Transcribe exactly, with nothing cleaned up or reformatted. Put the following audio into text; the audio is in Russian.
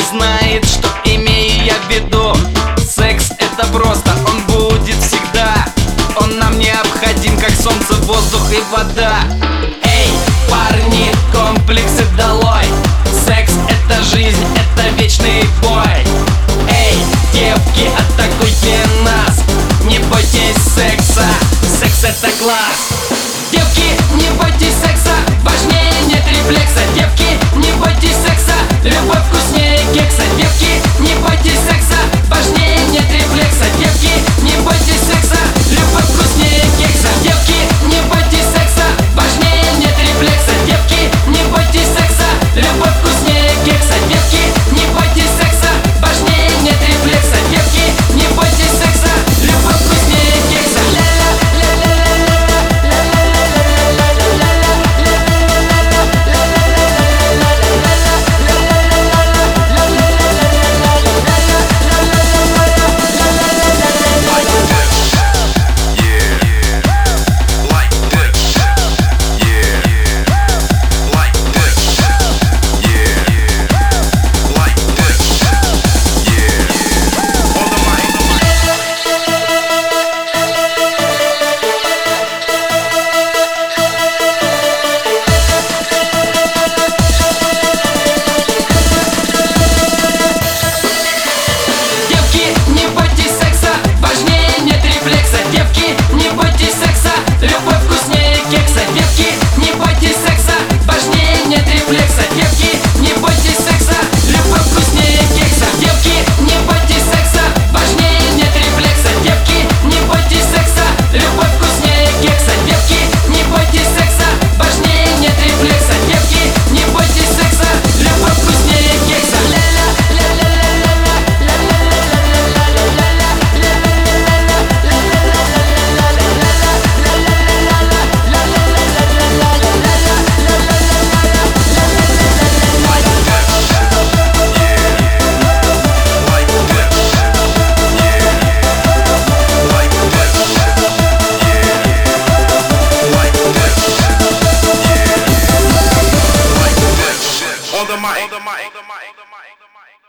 знает, что имею я в виду. Секс — это просто, он будет всегда. Он нам необходим, как солнце, воздух и вода. Эй, парни, комплексы долой. Секс — это жизнь, это вечный бой. Эй, девки, атакуйте нас. Не бойтесь секса, секс — это класс. Девки, не бойтесь секса, важнее нет рефлекса. Девки, не бойтесь секса, любовь вкуснее кекса. Девки, не бойтесь секса, важнее нет рефлекса. Девки, не бойтесь секса, любовь вкуснее кекса. Девки, не бойтесь секса, важнее нет рефлекса. Девки, не бойтесь секса, любовь вкуснее кекса. Девки, не бойтесь секса, важнее нет рефлекса. Девки, не бойтесь секса, любовь вкуснее кекса. Не бойтесь секса, любовь вкуснее кекса. Девки, не бойтесь секса, важнее нет рефлекса. Девки, не бойтесь секса, любовь вкуснее кекса. Девки, не бойтесь секса, важнее нет рефлекса. Девки, не бойтесь секса, любовь вкуснее кекса. Девки, не бойтесь секса, важнее нет рефлекса. Девки, не бойтесь секса, любовь вкуснее кекса. On the mic. On the mic. On the mic. On the mic.